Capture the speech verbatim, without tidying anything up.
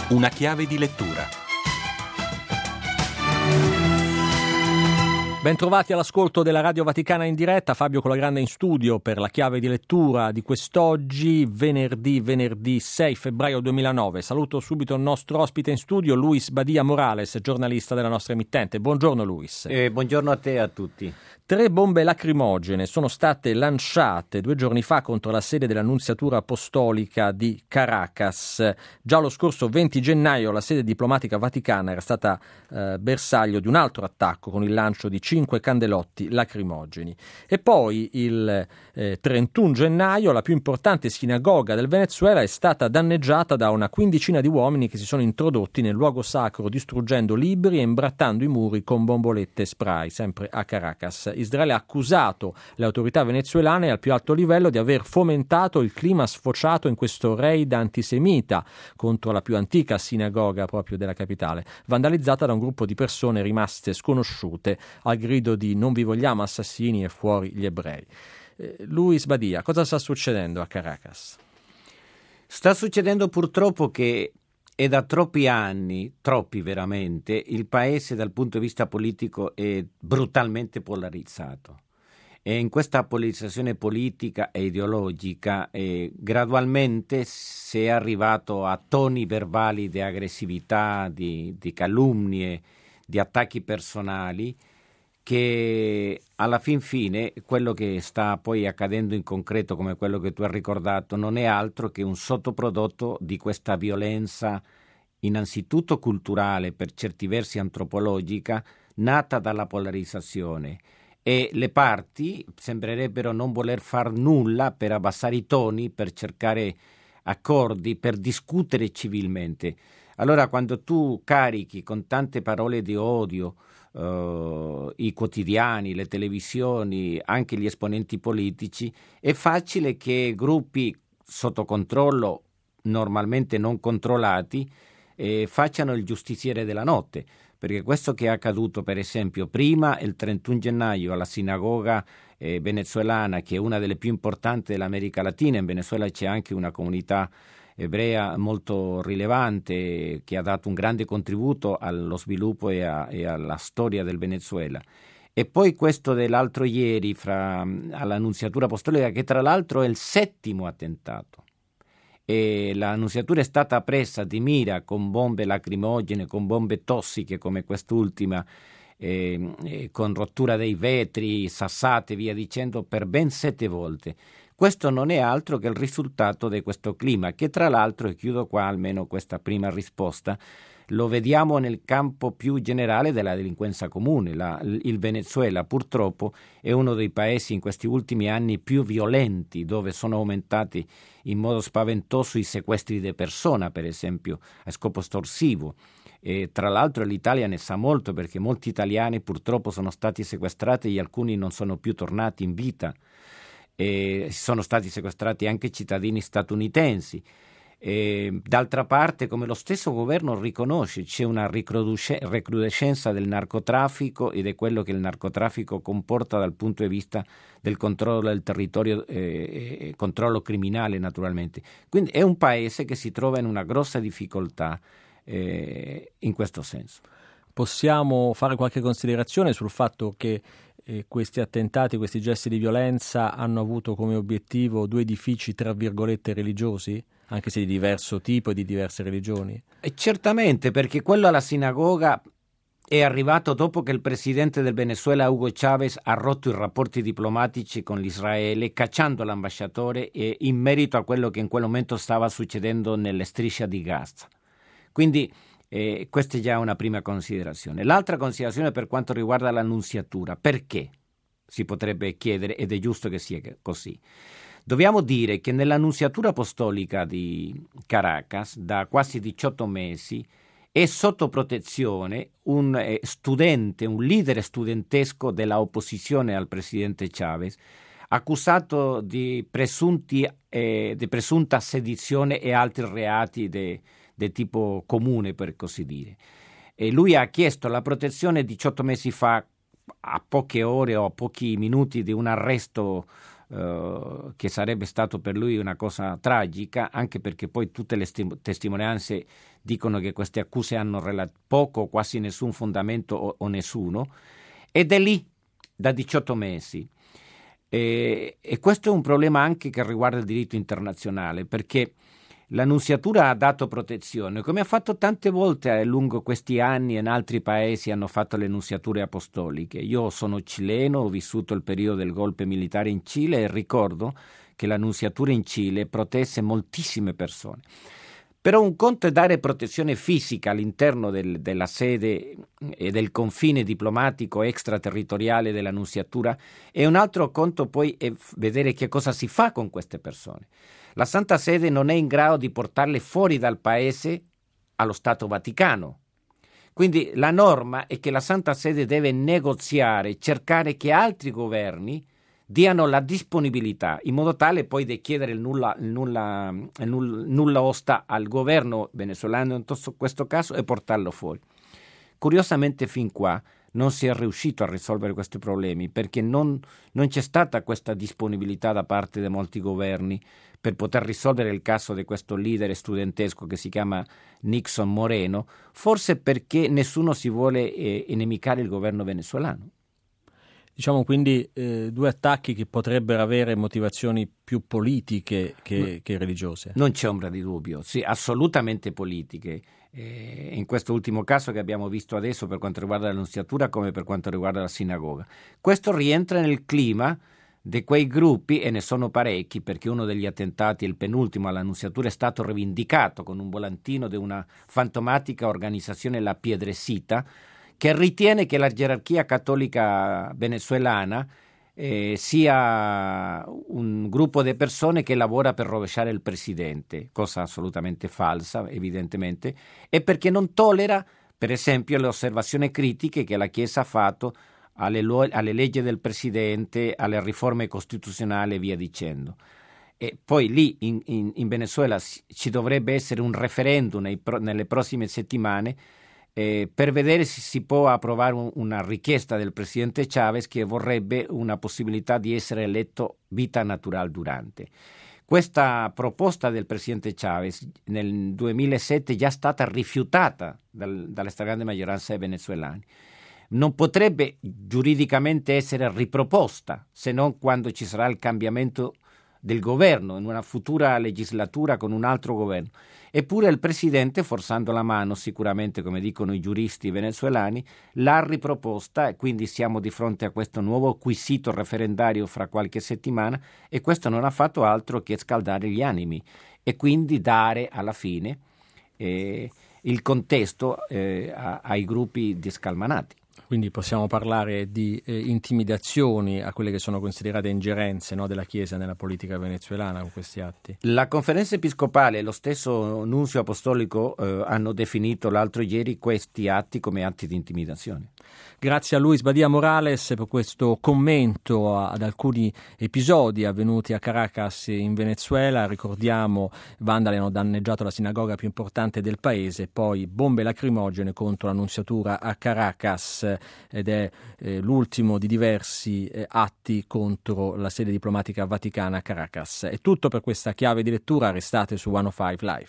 Una chiave di lettura. Bentrovati all'ascolto della Radio Vaticana in diretta. Fabio Colagrande in studio per la chiave di lettura di quest'oggi, venerdì, venerdì sei febbraio duemilanove. Saluto subito il nostro ospite in studio, Luis Badia Morales, giornalista della nostra emittente. Buongiorno Luis. Eh, buongiorno a te e a tutti. Tre bombe lacrimogene sono state lanciate due giorni fa contro la sede dell'Annunziatura Apostolica di Caracas. Già lo scorso venti gennaio la sede diplomatica vaticana era stata eh, bersaglio di un altro attacco con il lancio di cinque candelotti lacrimogeni. E poi il eh, trentuno gennaio la più importante sinagoga del Venezuela è stata danneggiata da una quindicina di uomini che si sono introdotti nel luogo sacro distruggendo libri e imbrattando i muri con bombolette spray, sempre a Caracas. Israele ha accusato le autorità venezuelane al più alto livello di aver fomentato il clima sfociato in questo raid antisemita contro la più antica sinagoga proprio della capitale, vandalizzata da un gruppo di persone rimaste sconosciute al grido di "non vi vogliamo assassini e fuori gli ebrei". Eh, Luis Badia, cosa sta succedendo a Caracas? Sta succedendo purtroppo che è da troppi anni, troppi veramente, il paese dal punto di vista politico è brutalmente polarizzato. E in questa polarizzazione politica e ideologica eh, gradualmente si è arrivato a toni verbali di aggressività, di, di calunnie, di attacchi personali, che alla fin fine quello che sta poi accadendo in concreto, come quello che tu hai ricordato, non è altro che un sottoprodotto di questa violenza innanzitutto culturale, per certi versi antropologica, nata dalla polarizzazione, e le parti sembrerebbero non voler far nulla per abbassare i toni, per cercare accordi, per discutere civilmente. Allora quando tu carichi con tante parole di odio Uh, i quotidiani, le televisioni, anche gli esponenti politici, è facile che gruppi sotto controllo, normalmente non controllati, eh, facciano il giustiziere della notte, perché questo che è accaduto per esempio prima il trentuno gennaio alla sinagoga eh, venezuelana, che è una delle più importanti dell'America Latina. In Venezuela c'è anche una comunità ebrea molto rilevante che ha dato un grande contributo allo sviluppo e, a, e alla storia del Venezuela. E poi questo dell'altro ieri fra, all'Annunziatura Apostolica, che tra l'altro è il settimo attentato. E l'Annunziatura è stata presa di mira con bombe lacrimogene, con bombe tossiche come quest'ultima, eh, eh, con rottura dei vetri, sassate, via dicendo, per ben sette volte. Questo non è altro che il risultato di questo clima, che tra l'altro, e chiudo qua almeno questa prima risposta, lo vediamo nel campo più generale della delinquenza comune. La, il Venezuela purtroppo è uno dei paesi in questi ultimi anni più violenti, dove sono aumentati in modo spaventoso i sequestri di persona, per esempio, a scopo estorsivo. E tra l'altro l'Italia ne sa molto, perché molti italiani purtroppo sono stati sequestrati e alcuni non sono più tornati in vita. E sono stati sequestrati anche cittadini statunitensi. E, d'altra parte, come lo stesso governo riconosce, c'è una recrudescenza del narcotraffico ed è quello che il narcotraffico comporta dal punto di vista del controllo del territorio, eh, controllo criminale naturalmente. Quindi è un paese che si trova in una grossa difficoltà eh, in questo senso. Possiamo fare qualche considerazione sul fatto che eh, questi attentati, questi gesti di violenza hanno avuto come obiettivo due edifici tra virgolette religiosi, anche se di diverso tipo e di diverse religioni? E certamente, perché quello alla sinagoga è arrivato dopo che il presidente del Venezuela, Hugo Chávez, ha rotto i rapporti diplomatici con l'Israele, cacciando l'ambasciatore e in merito a quello che in quel momento stava succedendo nelle strisce di Gaza. Quindi Eh, questa è già una prima considerazione. L'altra considerazione per quanto riguarda l'Annunziatura. Perché? Si potrebbe chiedere, ed è giusto che sia così. Dobbiamo dire che nell'Annunziatura Apostolica di Caracas, da quasi diciotto mesi, è sotto protezione un eh, studente, un leader studentesco della opposizione al presidente Chávez, accusato di, presunti, eh, di presunta sedizione e altri reati di di tipo comune, per così dire. E lui ha chiesto la protezione diciotto mesi fa, a poche ore o a pochi minuti di un arresto eh, che sarebbe stato per lui una cosa tragica, anche perché poi tutte le sti- testimonianze dicono che queste accuse hanno rela- poco o quasi nessun fondamento o, o nessuno, ed è lì da diciotto mesi. E, e questo è un problema anche che riguarda il diritto internazionale, perché la nunziatura ha dato protezione, come ha fatto tante volte lungo questi anni in altri paesi hanno fatto le nunziature apostoliche. Io sono cileno, ho vissuto il periodo del golpe militare in Cile e ricordo che la nunziatura in Cile protesse moltissime persone. Però un conto è dare protezione fisica all'interno del, della sede e del confine diplomatico extraterritoriale della nunziatura, e un altro conto poi è vedere che cosa si fa con queste persone. La Santa Sede non è in grado di portarle fuori dal paese allo Stato Vaticano. Quindi la norma è che la Santa Sede deve negoziare, cercare che altri governi diano la disponibilità, in modo tale poi di chiedere il nulla, il nulla, il nulla, nulla osta al governo venezuelano in questo caso e portarlo fuori. Curiosamente fin qua non si è riuscito a risolvere questi problemi, perché non, non c'è stata questa disponibilità da parte di molti governi per poter risolvere il caso di questo leader studentesco che si chiama Nixon Moreno, forse perché nessuno si vuole eh, inimicare il governo venezuelano. Diciamo quindi eh, due attacchi che potrebbero avere motivazioni più politiche che, che religiose. Non c'è ombra di dubbio, sì, assolutamente politiche. Eh, in questo ultimo caso che abbiamo visto adesso per quanto riguarda la nunziatura come per quanto riguarda la sinagoga. Questo rientra nel clima di quei gruppi, e ne sono parecchi, perché uno degli attentati, il penultimo alla nunziatura, è stato rivendicato con un volantino di una fantomatica organizzazione, la Piedrecita, che ritiene che la gerarchia cattolica venezuelana eh, sia un gruppo di persone che lavora per rovesciare il presidente, cosa assolutamente falsa, evidentemente, e perché non tollera, per esempio, le osservazioni critiche che la Chiesa ha fatto alle, lo- alle leggi del presidente, alle riforme costituzionali e via dicendo. E poi lì in, in, in Venezuela ci dovrebbe essere un referendum nei pro- nelle prossime settimane Eh, per vedere se si può approvare un, una richiesta del presidente Chavez che vorrebbe una possibilità di essere eletto vita naturale durante. Questa proposta del presidente Chavez nel duemilasette è già stata rifiutata dal, dalla stragrande maggioranza dei venezuelani. Non potrebbe giuridicamente essere riproposta se non quando ci sarà il cambiamento del governo, in una futura legislatura con un altro governo. Eppure il presidente, forzando la mano sicuramente, come dicono i giuristi venezuelani, l'ha riproposta, e quindi siamo di fronte a questo nuovo quesito referendario fra qualche settimana, e questo non ha fatto altro che scaldare gli animi e quindi dare alla fine eh, il contesto eh, a, ai gruppi discalmanati. Quindi possiamo parlare di eh, intimidazioni a quelle che sono considerate ingerenze, no, della Chiesa nella politica venezuelana con questi atti. La conferenza episcopale e lo stesso nunzio apostolico eh, hanno definito l'altro ieri questi atti come atti di intimidazione. Grazie a Luis Badia Morales per questo commento ad alcuni episodi avvenuti a Caracas in Venezuela. Ricordiamo, vandali hanno danneggiato la sinagoga più importante del paese, poi bombe lacrimogene contro la nunziatura a Caracas, ed è eh, l'ultimo di diversi eh, atti contro la sede diplomatica vaticana a Caracas. È tutto per questa chiave di lettura, restate su centocinque Live.